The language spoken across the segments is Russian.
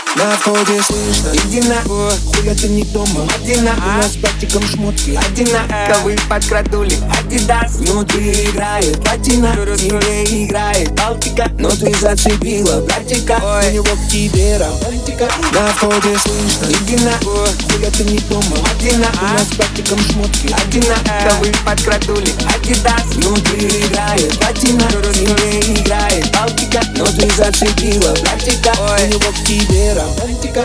На входе слышно, иди на, хуя ты не дома. Одина, у нас с братиком шмотки одинаковые подкрадули. Адидас, внутри играет платина, тебе играет Балтика. Но ты зацепила братика, у него к тебе романтика. На входе слышно, иди на, хуя ты не дома. Одина, у нас с братиком шмотки одинаковые подкрадули. Адидас, внутри играет платина, тебе играет Балтика. Но ты зацепила братика, у него к тебе романтика.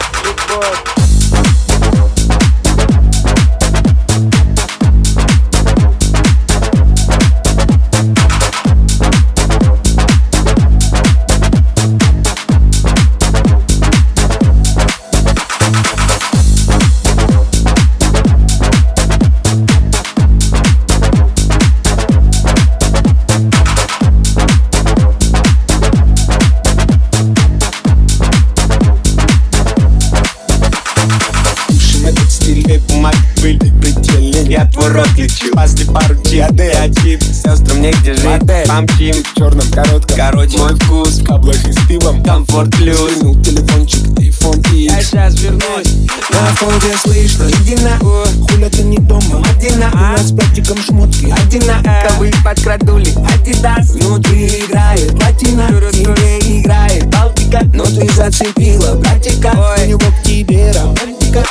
Были предельны, я твой рот лечу. После пару диадет, сестрам негде жить. Помчим в черном коротком. Короче, мой вкус в каблах и с пивом. Комфорт плюс. Звонил телефончик, iPhone X. Я сейчас вернусь. На входе слышно, иди на, хуля ты не дома. Одина, у нас с братиком шмотки одинаковые подкрадули. Адидас, внутри играет платина, тебе играет Балтика. Но ты зацепила братика, у него к тебе романтика.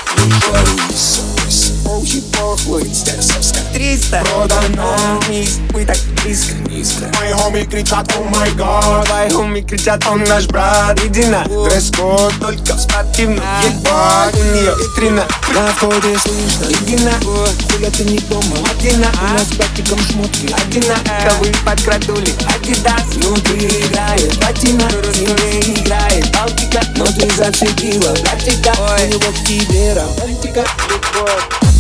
Очень похуй, стерсовска 300 продано, мы так близко. Мои хоми кричат, о май гад. Твои хоми кричат, он наш брат. Иди на, Дресс-код только в спортивном. Ебать, у нее витрина. на входе слышно, иди на, хуля ты не дома. Одина, у нас с братиком шмотки одинаковые подкрадули. Адидас, внутри играет платина, тебе играет Балтика. Но ты зацепила братика, у него к тебе романтика.